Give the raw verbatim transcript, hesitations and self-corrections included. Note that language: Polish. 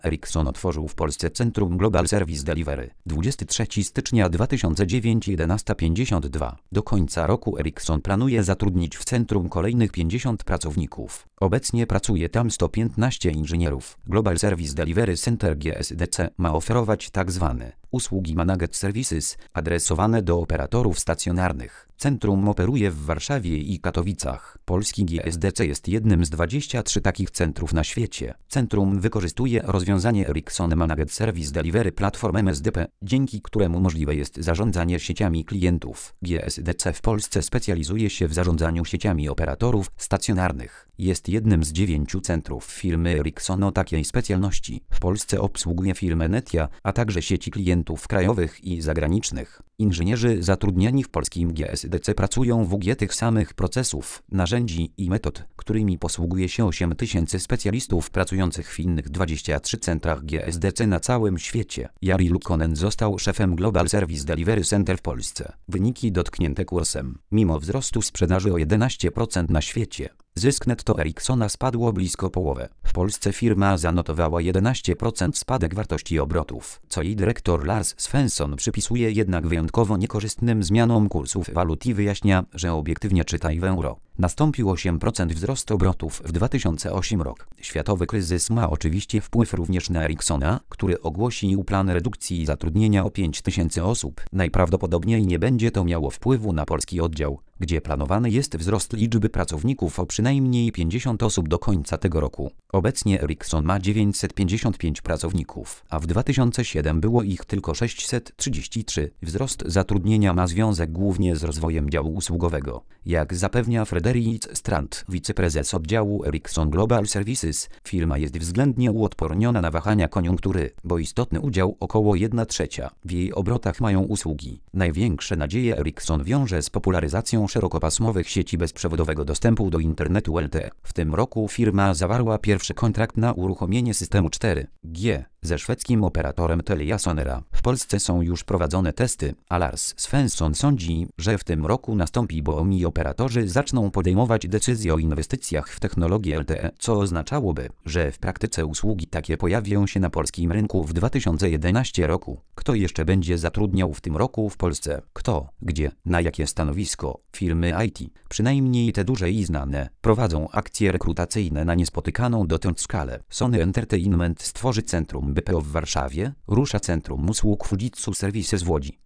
Ericsson otworzył w Polsce Centrum Global Service Delivery dwudziestego trzeciego stycznia dwa tysiące dziewiątego jedenasta pięćdziesiąt dwa. Do końca roku Ericsson planuje zatrudnić w centrum kolejnych pięćdziesiąt pracowników. Obecnie pracuje tam sto piętnaście inżynierów. Global Service Delivery Center G S D C ma oferować tzw. usługi Managed Services adresowane do operatorów stacjonarnych. Centrum operuje w Warszawie i Katowicach. Polski G S D C jest jednym z dwudziestu trzech takich centrów na świecie. Centrum wykorzystuje rozwiązanie Ericsson Managed Service Delivery Platform M S D P, dzięki któremu możliwe jest zarządzanie sieciami klientów. G S D C w Polsce specjalizuje się w zarządzaniu sieciami operatorów stacjonarnych. Jest jednym z dziewięciu centrów firmy Ericsson o takiej specjalności. W Polsce obsługuje firmę Netia, a także sieci klientów krajowych i zagranicznych. Inżynierzy zatrudniani w polskim G S D C pracują w U G tych samych procesów, narzędzi i metod, którymi posługuje się osiem tysięcy specjalistów pracujących w innych dwudziestu trzech centrach G S D C na całym świecie. Jari Lukonen został szefem Global Service Delivery Center w Polsce. Wyniki dotknięte kursem. Mimo wzrostu sprzedaży o jedenaście procent na świecie, zysk netto Ericssona spadł o blisko połowę. W Polsce firma zanotowała jedenaście procent spadek wartości obrotów, co jej dyrektor Lars Svensson przypisuje jednak wyjątkowo niekorzystnym zmianom kursów walut i wyjaśnia, że obiektywnie czytaj w euro. Nastąpił osiem procent wzrost obrotów w dwa tysiące ósmym roku. Światowy kryzys ma oczywiście wpływ również na Ericssona, który ogłosił plan redukcji zatrudnienia o pięć tysięcy osób. Najprawdopodobniej nie będzie to miało wpływu na polski oddział, gdzie planowany jest wzrost liczby pracowników o przynajmniej pięćdziesiąt osób do końca tego roku. Obecnie Ericsson ma dziewięćset pięćdziesiąt pięć pracowników, a w dwa tysiące siódmym było ich tylko sześćset trzydzieści trzy. Wzrost zatrudnienia ma związek głównie z rozwojem działu usługowego. Jak zapewnia Frederic Strand, wiceprezes oddziału Ericsson Global Services, firma jest względnie uodporniona na wahania koniunktury, bo istotny udział, około jedna trzecia, w jej obrotach mają usługi. Największe nadzieje Ericsson wiąże z popularyzacją szerokopasmowych sieci bezprzewodowego dostępu do internetu L T E. W tym roku firma zawarła pierwszy kontrakt na uruchomienie systemu cztery G ze szwedzkim operatorem Telia Sonera. W Polsce są już prowadzone testy, a Lars Svensson sądzi, że w tym roku nastąpi, bo oni operatorzy zaczną podejmować decyzje o inwestycjach w technologię L T E, co oznaczałoby, że w praktyce usługi takie pojawią się na polskim rynku w dwa tysiące jedenastym roku. Kto jeszcze będzie zatrudniał w tym roku w Polsce? Kto, gdzie, na jakie stanowisko? Firmy I T, przynajmniej te duże i znane, prowadzą akcje rekrutacyjne na niespotykaną dotąd skalę. Sony Entertainment stworzy centrum B P O w Warszawie, rusza centrum usług Fujitsu Services w Łodzi.